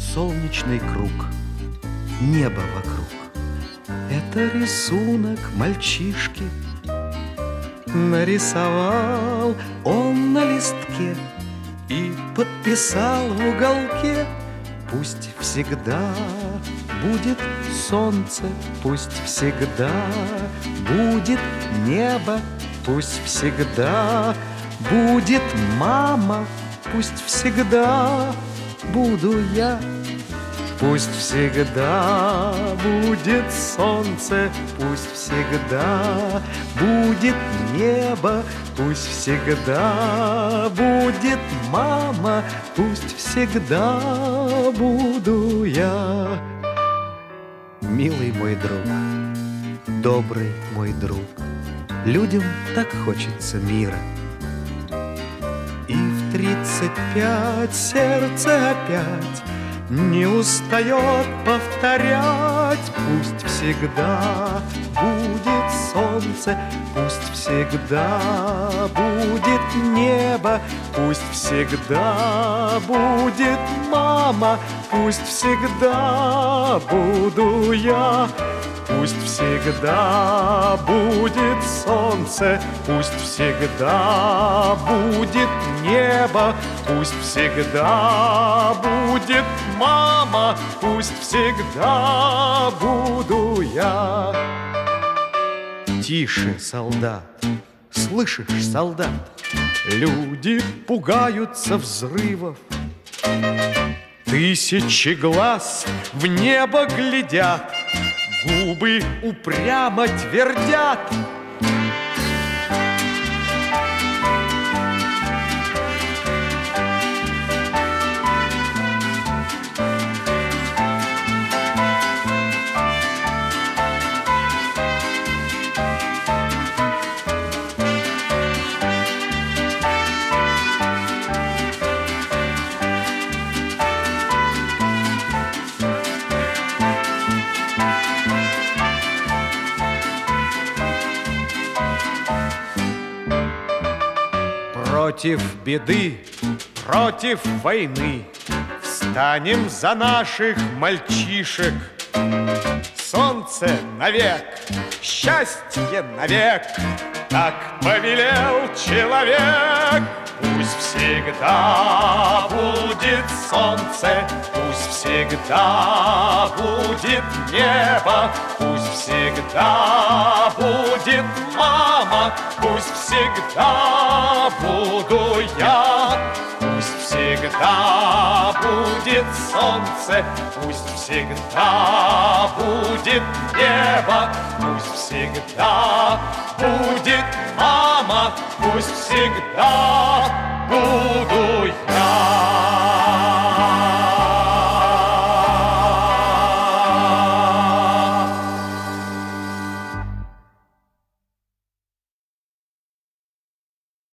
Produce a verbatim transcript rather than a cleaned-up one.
солнечный круг, небо вокруг. Это рисунок мальчишки. Нарисовал он на листке и подписал в уголке: пусть всегда будет солнце, пусть всегда будет небо, пусть всегда будет мама, пусть всегда буду я. Пусть всегда будет солнце, пусть всегда будет небо, пусть всегда будет мама, пусть всегда буду я. Милый мой друг, добрый мой друг, людям так хочется мира. И в тридцать пять сердце опять не устает повторять: пусть всегда будет солнце, пусть всегда будет небо, пусть всегда будет мама, пусть всегда буду я. Пусть всегда будет солнце, пусть всегда будет небо, пусть всегда будет мама, пусть всегда буду я. Тише, солдат, слышишь, солдат? Люди пугаются взрывов. Тысячи глаз в небо глядят, губы упрямо твердят: против беды, против войны встанем за наших мальчишек. Солнце навек, счастье навек, так повелел человек. Пусть всегда будет солнце, пусть всегда будет небо, пусть всегда будет мама, пусть всегда буду я. Пусть всегда будет солнце, пусть всегда будет небо, пусть всегда будет мама, пусть всегда